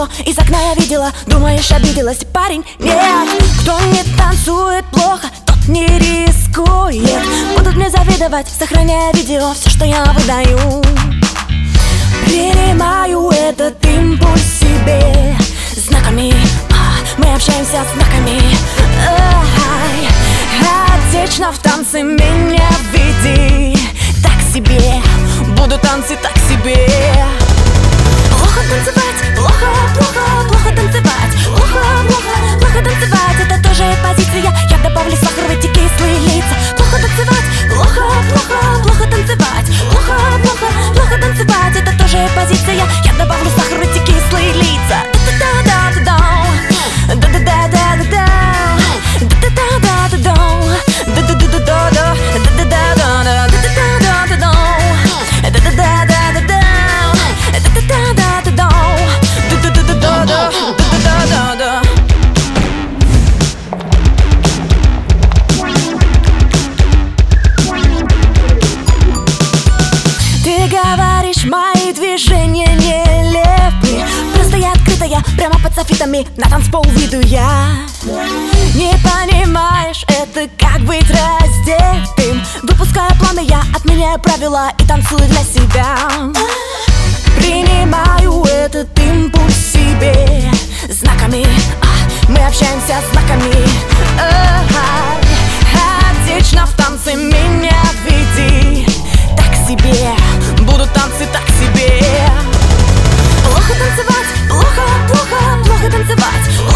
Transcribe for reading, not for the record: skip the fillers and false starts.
из окна я видела. Думаешь, обиделась, парень? Нет. Кто не танцует плохо, тот не рискует. Будут мне завидовать, сохраняя видео все, что я выдаю. Принимаю этот импульс себе знаками. Мы общаемся с знаками. Отечно в танце меня веди. Так себе, буду танцы так себе. Плохо танцевать, плохо, плохо, плохо танцевать. Плохо, плохо, плохо танцевать. Это тоже позиция, я добавлю сахар в эти кислые лица. Плохо танцевать, плохо, плохо, плохо танцевать. Плохо, плохо, плохо танцевать. Это тоже позиция, я добавлю сахар в эти кислые лица. Говоришь, мои движения нелепы. Просто я открытая, прямо под софитами на танцпол выйду я. Не понимаешь, это как быть раздетым. Выпускаю планы, я отменяю правила и танцую для себя. Принимаю этот импульс себе знаками. Мы общаемся с знаками. Отечно в танце меня веди. Так себе, будут танцы так себе. Плохо танцевать, плохо, плохо, плохо танцевать.